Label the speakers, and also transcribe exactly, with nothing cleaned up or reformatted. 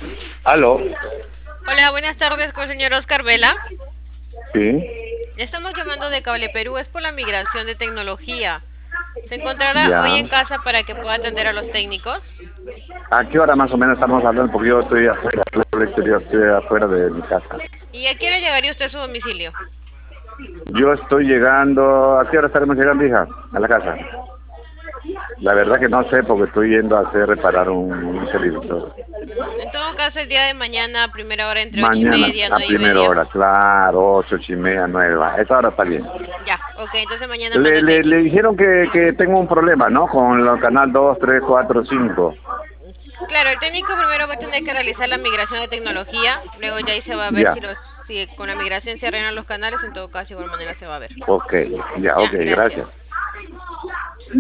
Speaker 1: Aló,
Speaker 2: Hola, buenas tardes con el señor Oscar Vela.
Speaker 1: sí,
Speaker 2: Le estamos llamando de Cable Perú, es por la migración de tecnología. ¿Se encontrará hoy
Speaker 1: ya.
Speaker 2: en casa para que pueda atender a los técnicos?
Speaker 1: ¿A qué hora más o menos estamos hablando? Porque yo estoy afuera, estoy por el exterior, estoy afuera de mi casa.
Speaker 2: ¿Y a qué hora llegaría usted a su domicilio?
Speaker 1: Yo estoy llegando, ¿a qué hora estaremos llegando, hija? A la casa. La verdad que no sé porque estoy yendo a hacer reparar un, un televisor.
Speaker 2: Mm, en todo caso, el día de mañana, a primera hora, entre ocho y
Speaker 1: Mañana,
Speaker 2: media,
Speaker 1: a
Speaker 2: nueve y
Speaker 1: primera
Speaker 2: media.
Speaker 1: hora, claro, ocho, ocho y media, nueve, va. Esa hora está bien.
Speaker 2: Ya, ok, entonces mañana mando
Speaker 1: Le,
Speaker 2: el
Speaker 1: le, le
Speaker 2: técnico.
Speaker 1: dijeron que, que tengo un problema, ¿no? Con el canal dos, tres, cuatro, cinco.
Speaker 2: Claro, el técnico primero va a tener que realizar la migración de tecnología, luego ya ahí se va a ver
Speaker 1: Ya,
Speaker 2: si los, si con la migración se arreglan los canales, en todo caso, de igual manera se va a ver.
Speaker 1: ok, ya, ok,
Speaker 2: Ya,
Speaker 1: gracias.
Speaker 2: gracias.